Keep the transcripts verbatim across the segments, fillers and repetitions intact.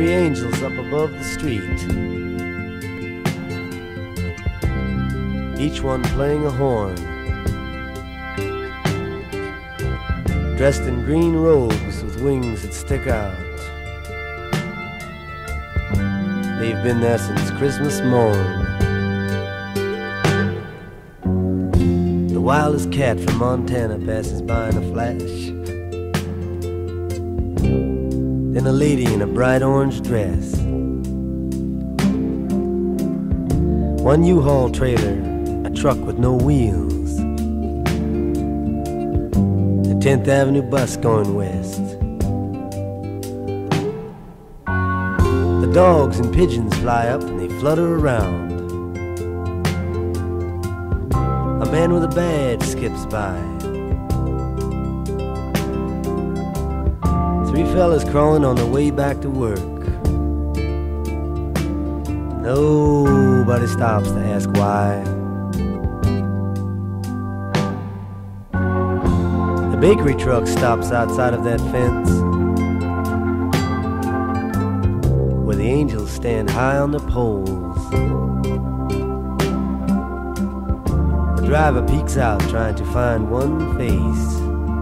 three angels up above the street, each one playing a horn, dressed in green robes with wings that stick out. They've been there since Christmas morn. The wildest cat from Montana passes by in a flash. Then a lady in a bright orange dress. One U-Haul trailer, a truck with no wheels, a tenth Avenue bus going west. The dogs and pigeons fly up and they flutter around. A man with a badge skips by. Three fellas crawling on their way back to work. Nobody stops to ask why. The bakery truck stops outside of that fence, where the angels stand high on the poles. The driver peeks out trying to find one face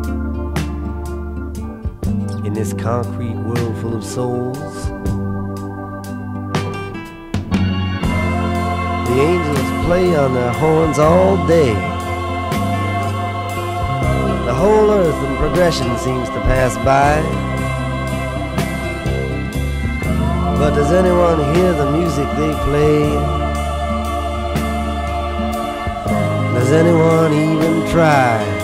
in this concrete world full of souls. The angels play on their horns all day. The whole earth in progression seems to pass by. But does anyone hear the music they play? Does anyone even try?